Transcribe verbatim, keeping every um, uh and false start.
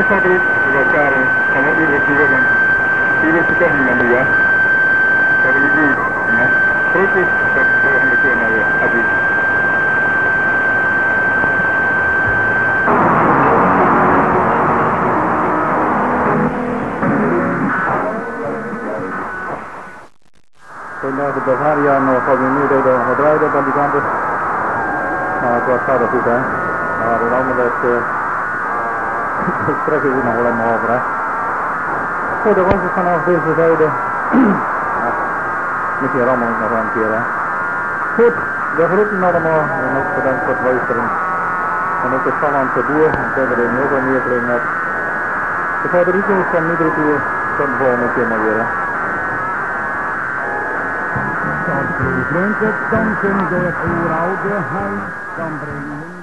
Fabriek, we elkaar gaan we uren hier en hier is de koning dan nu, ja. Dat hebben we nu, ja. Groetjes, dat is de volgende keer naar de fabriek. Vandaag de Bavaria nog wat meer door de gedrijven aan die kanten. Maar het was verder goed, hè. Maar de andere werd, uh, strekken we nog wel helemaal over, hè. Goed, dat was het vanaf deze zijde. Ja, misschien rammel ik nog wel een keer, hè. Goed, de groeten allemaal en ook bedankt voor het luisteren. En ook de Sallandse boer, ik heb er ook al neergelegd net. De fabrieken van Nidro Tour, tot de volgende keer maar weer, hè. Tot vriendelijk dansen door het oeroude huis kan brengen.